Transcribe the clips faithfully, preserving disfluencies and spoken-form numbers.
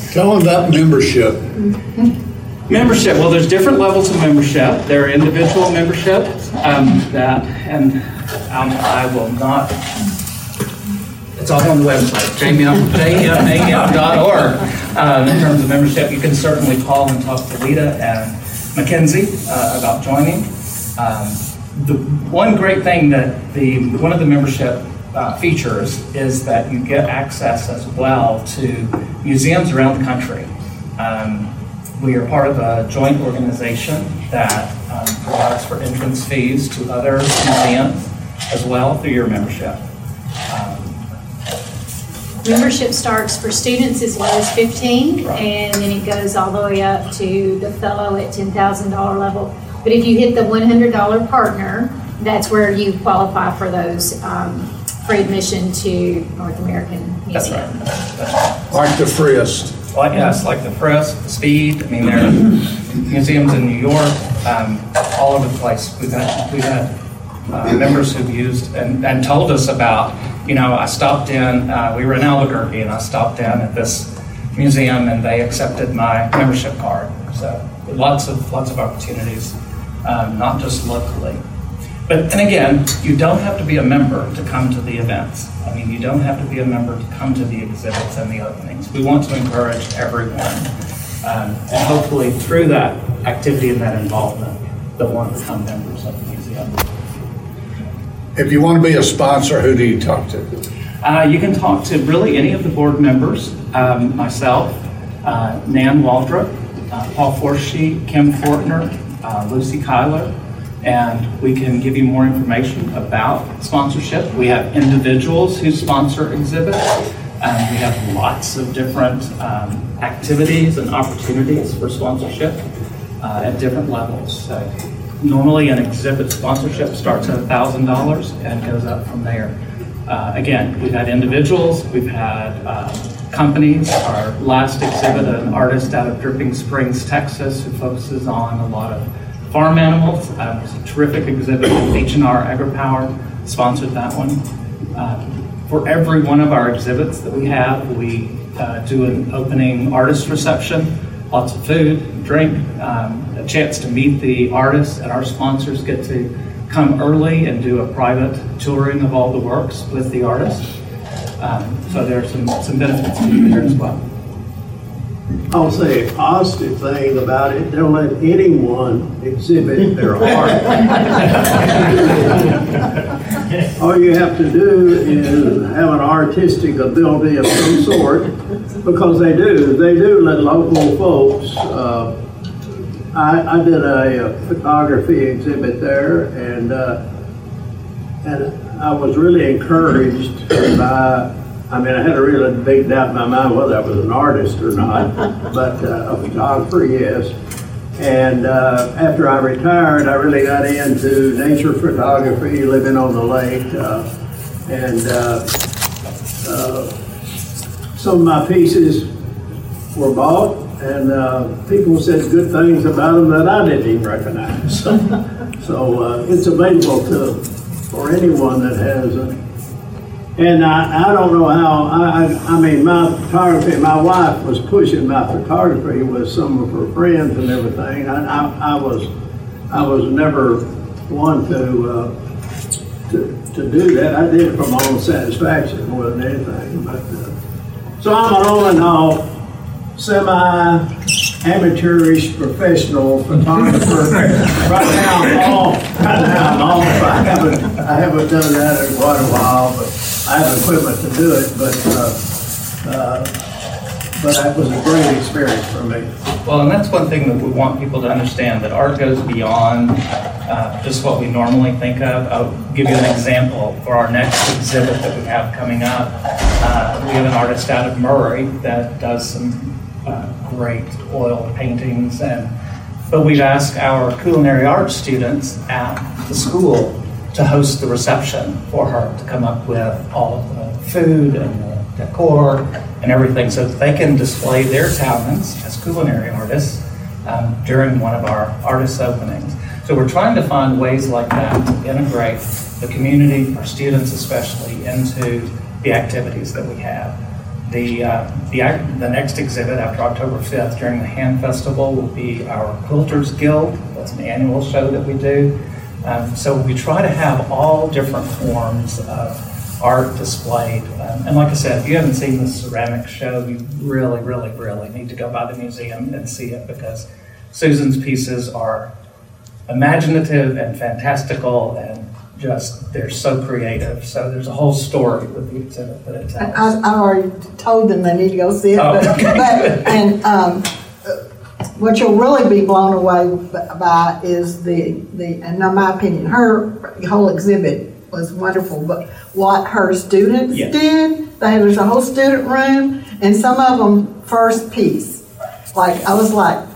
Tell them about membership. Membership, well, there's different levels of membership. There are individual memberships um, that, and um, I will not, it's all on the website, j m a m dot org. Um, in terms of membership, you can certainly call and talk to Lita and Mackenzie uh, about joining. Um, the one great thing that the, one of the membership uh, features is that you get access as well to museums around the country. Um, We are part of a joint organization that um, provides for entrance fees to other museums as well through your membership. Um, membership starts for students as low as fifteen, right. And then it goes all the way up to the fellow at ten thousand dollars level. But if you hit the one hundred dollars partner, that's where you qualify for those um, free admission to North American Museum. That's right. That's right. Like the Frist. Like, yes, like the Frisk, the Speed. I mean, there are museums in New York, um, all over the place. We've had, we've had uh, members who've used and, and told us about, you know, I stopped in, uh, we were in Albuquerque, and I stopped in at this museum, and they accepted my membership card. So lots of lots of opportunities, um, not just locally. But, and again, you don't have to be a member to come to the events. I mean, you don't have to be a member to come to the exhibits and the openings. We want to encourage everyone. Um, and hopefully through that activity and that involvement, they'll want to become members of the museum. If you want to be a sponsor, who do you talk to? Uh, you can talk to really any of the board members, um, myself, uh, Nan Waldrop, uh, Paul Forshe, Kim Fortner, uh, Lucy Kyler, and we can give you more information about sponsorship. We have individuals who sponsor exhibits. Um, we have lots of different um, activities and opportunities for sponsorship uh, at different levels. So normally an exhibit sponsorship starts at one thousand dollars and goes up from there. Uh, again, we've had individuals, we've had uh, companies. Our last exhibit, an artist out of Dripping Springs, Texas, who focuses on a lot of farm animals. Uh, it's a terrific exhibit. H and R AgriPower sponsored that one. Uh, for every one of our exhibits that we have, we uh, do an opening artist reception, lots of food, drink, um, a chance to meet the artists, and our sponsors get to come early and do a private touring of all the works with the artists. Um, so there's some, some benefits there as well. I'll say a positive thing about it, don't let anyone exhibit their art. All you have to do is have an artistic ability of some sort, because they do. They do let local folks. Uh, I, I did a, a photography exhibit there, and uh, and I was really encouraged by. I mean, I had a really big doubt in my mind whether I was an artist or not, but uh, a photographer, yes. And uh, after I retired, I really got into nature photography, living on the lake, uh, and uh, uh, some of my pieces were bought, and uh, people said good things about them that I didn't even recognize. So uh, it's available to for anyone that has a. And I, I don't know how, I, I I mean, my photography, my wife was pushing my photography with some of her friends and everything. I, I, I was I was never one to, uh, to to do that. I did it for my own satisfaction more than anything. But uh, so I'm an all in all semi-amateurish professional photographer. Right now I'm off. Right now I'm off. I haven't I haven't done that in quite a while, but I have equipment to do it, but uh, uh, but that was a great experience for me. Well, and that's one thing that we want people to understand, that art goes beyond uh, just what we normally think of. I'll give you an example. For our next exhibit that we have coming up, uh, we have an artist out of Murray that does some uh, great oil paintings, and but we've asked our culinary arts students at the school to host the reception for her, to come up with all of the food and the decor and everything, so that they can display their talents as culinary artists um, during one of our artist openings. So we're trying to find ways like that to integrate the community, our students especially, into the activities that we have. The, uh, the, act- the next exhibit after October fifth during the Hand Festival will be our Quilters Guild. That's an annual show that we do. Um, so we try to have all different forms of art displayed. Um, and like I said, if you haven't seen the ceramic show, you really, really, really need to go by the museum and see it, because Susan's pieces are imaginative and fantastical, and just, they're so creative. So there's a whole story with the exhibit that it tells. I, I already told them they need to go see it. Oh, but, okay. but, and um, what you'll really be blown away by is the, the, and in my opinion, her whole exhibit was wonderful, but what her students Yes. did, they, there's a whole student room, and some of them first piece. Like, I was like,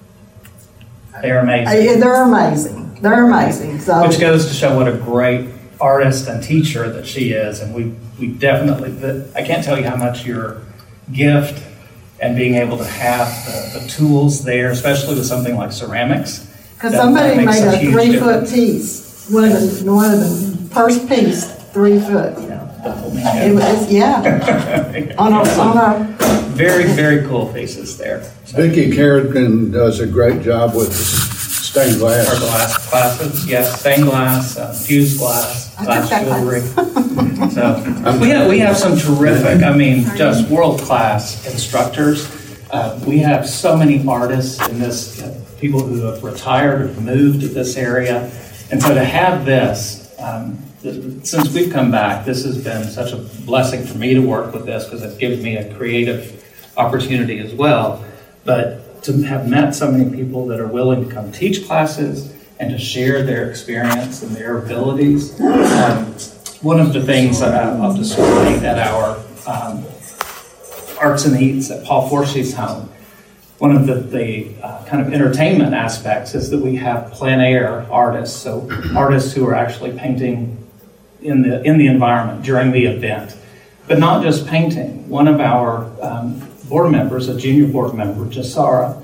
They're amazing. I- they're amazing. They're amazing. So, Which goes to show what a great artist and teacher that she is. And we, we definitely, the, I can't tell you how much your gift and being able to have the, the tools there, especially with something like ceramics. because that- somebody that makes made a huge three-foot difference. piece, one of the, one of the first piece, three foot. Yeah, that will mean It was, yeah, on a, on a, Very, very cool pieces there. So, Vicki Carrigan does a great job with stained our glass. glass classes, yes, stained glass, uh, fused glass, I glass took that jewelry. class. So we have, we have some terrific, I mean, just world-class instructors. Uh, we have so many artists in this, uh, people who have retired or moved to this area. And so to have this, um, th- since we've come back, this has been such a blessing for me to work with this, because it gives me a creative opportunity as well. But to have met so many people that are willing to come teach classes and to share their experience and their abilities. Um, one of the things that I- I'll display at our um, Arts and Eats at Paul Forshee's home, one of the, the uh, kind of entertainment aspects is that we have plein air artists, so artists who are actually painting in the in the environment during the event, but not just painting. One of our um, board members, a junior board member, Jasara,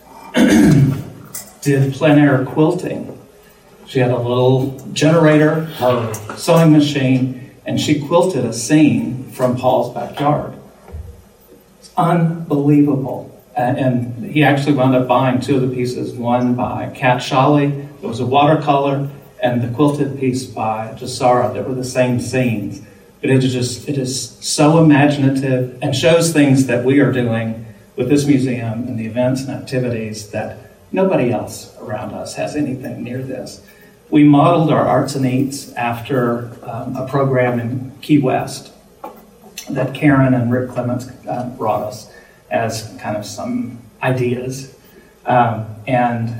did plein air quilting. She had a little generator, her sewing machine, and she quilted a scene from Paul's backyard. It's unbelievable. Uh, and he actually wound up buying two of the pieces, one by Kat Shawley, that was a watercolor, and the quilted piece by Jasara that were the same scenes. But it is just, it is so imaginative and shows things that we are doing with this museum and the events and activities that nobody else around us has anything near this. We modeled our Arts and Eats after um, a program in Key West that Karen and Rick Clements uh, brought us as kind of some ideas. Um, and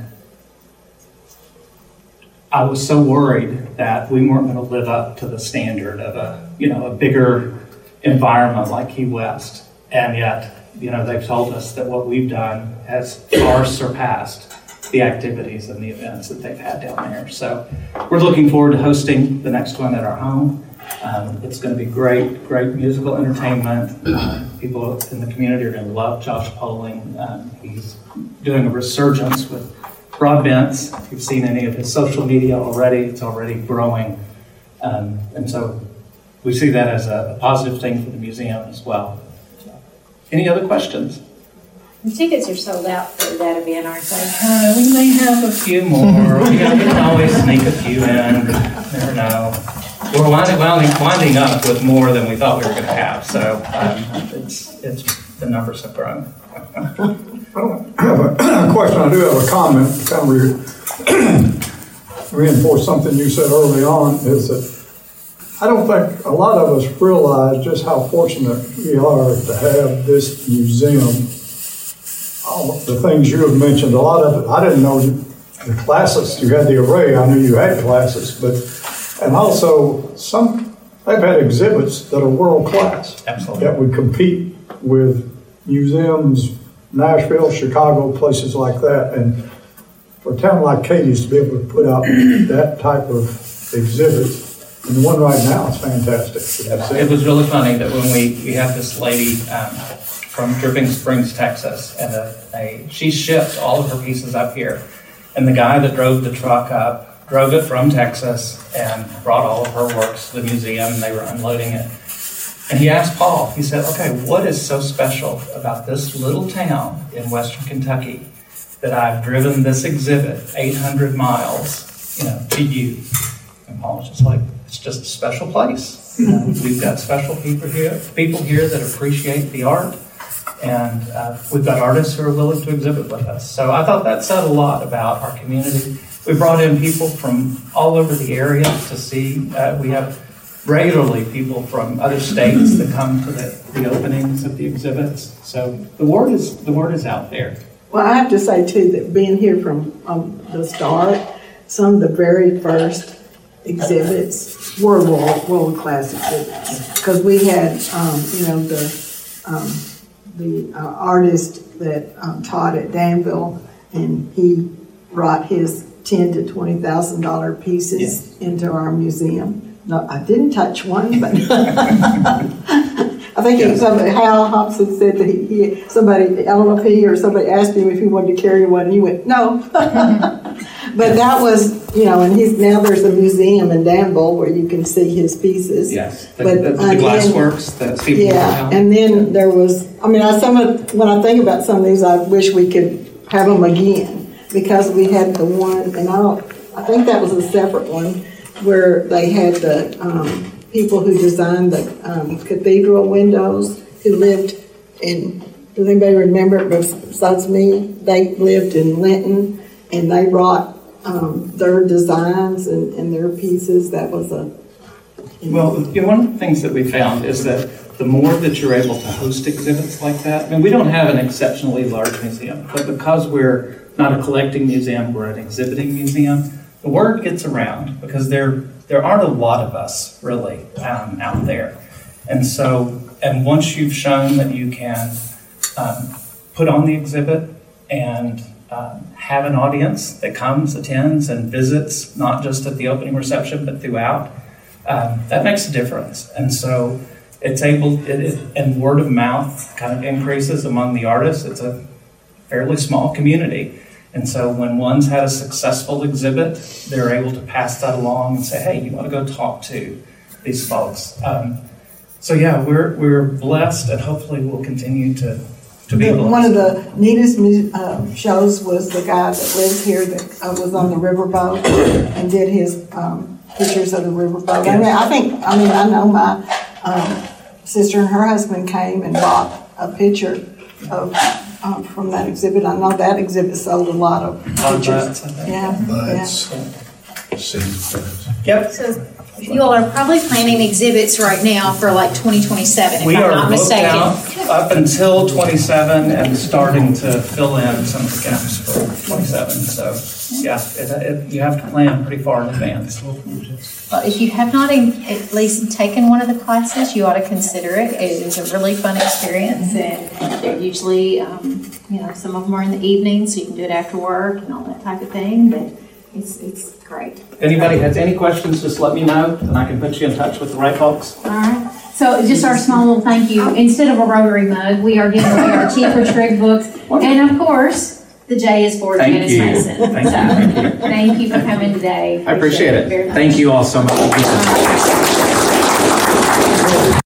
I was so worried that we weren't going to live up to the standard of a, you know, a bigger environment like Key West. And yet, you know, they've told us that what we've done has far surpassed the activities and the events that they've had down there. So we're looking forward to hosting the next one at our home. Um, it's going to be great, great musical entertainment. Uh, people in the community are going to love Josh Poling. Um, he's doing a resurgence with Broadbents. If you've seen any of his social media already, it's already growing. Um, and so we see that as a, a positive thing for the museum as well. So, any other questions? The tickets are sold out for that event, aren't they? Uh, we may have a few more. We can, we can always sneak a few in. Never know. We're winding, winding, winding up with more than we thought we were going to have. So um, it's, it's, the numbers have grown. I don't have a question. I do have a comment to kind of re- reinforce something you said early on, is that I don't think a lot of us realize just how fortunate we are to have this museum. All the things you have mentioned, a lot of it, I didn't know the classes. You had the array. I knew you had classes, but, and also some, they've had exhibits that are world class. Absolutely. That would compete with museums, Nashville, Chicago, places like that. And for a town like Cadiz to be able to put out that type of exhibit, and the one right now is fantastic. It was really funny that when we, we had this lady um, from Dripping Springs, Texas, and a, a, she shipped all of her pieces up here. And the guy that drove the truck up drove it from Texas and brought all of her works to the museum, and they were unloading it. And he asked Paul, he said, okay, what is so special about this little town in Western Kentucky that I've driven this exhibit eight hundred miles, you know, to you? And Paul was just like, it's just a special place. You know, we've got special people here, people here that appreciate the art, and uh, we've got artists who are willing to exhibit with us. So I thought that said a lot about our community. We brought in people from all over the area to see. Uh, we have regularly people from other states that come to the, the openings of the exhibits. So the word is the word is out there. Well, I have to say too, that being here from um, the start, some of the very first exhibits were world, world-class exhibits. Because we had, um, you know, the, um, the uh, artist that um, taught at Danville, and he brought his ten to twenty thousand dollar pieces Yes. into our museum. No, I didn't touch one, but I think it was somebody, Hal Hobson said that he, he somebody, L M P or somebody asked him if he wanted to carry one, and he went, no. But that was, you know, and he's, now there's a museum in Danville where you can see his pieces. Yes, the, But, the, the uh, then- glassworks that Stephen Yeah, and then there was, I mean, I, some of, when I think about some of these, I wish we could have them again, because we had the one, and I don't, I think that was a separate one, where they had the, um, people who designed the, um, cathedral windows, who lived in, does anybody remember it besides me? They lived in Linton, and they brought, um, their designs and, and their pieces. That was a, Well, you know, one of the things that we found is that the more that you're able to host exhibits like that, I mean, we don't have an exceptionally large museum, but because we're not a collecting museum, we're an exhibiting museum, the word gets around because there there aren't a lot of us really um, out there. And so, and once you've shown that you can um, put on the exhibit and um, have an audience that comes, attends, and visits, not just at the opening reception, but throughout, um, that makes a difference. And so it's able, it, it, and word of mouth kind of increases among the artists. It's a fairly small community. And so when one's had a successful exhibit, they're able to pass that along and say, hey, you want to go talk to these folks. Um, so yeah, we're we're blessed, and hopefully we'll continue to, to be blessed. One of the neatest mu- uh, shows was the guy that lives here that uh, was on the riverboat and did his um, pictures of the riverboat. I mean, I think, I mean, I know my um, sister and her husband came and bought a picture of um, from that exhibit. I know that exhibit sold a lot of Lot of pictures. butts, I think. Yeah, Buds, yeah. seeds. Yep. So you all are probably planning exhibits right now for like twenty twenty-seven, if We I'm are not booked mistaken. out up until twenty-seven and starting to fill in some of the gaps for twenty-seven. So yeah, it, it, you have to plan pretty far in advance. Well, if you have not in- at least taken one of the classes, you ought to consider it. It is a really fun experience, and they're usually, um, you know, some of them are in the evening, so you can do it after work and all that type of thing, but it's, it's great. If anybody has any questions, just let me know, and I can put you in touch with the right folks. All right. So just our small little thank you. Instead of a Rotary mug, we are giving away our T for Trig books. And of course, the J is for Thank Janice you. Mason. Thank you. So, Thank you. thank you for coming today. I appreciate very it. much. Thank you all so much.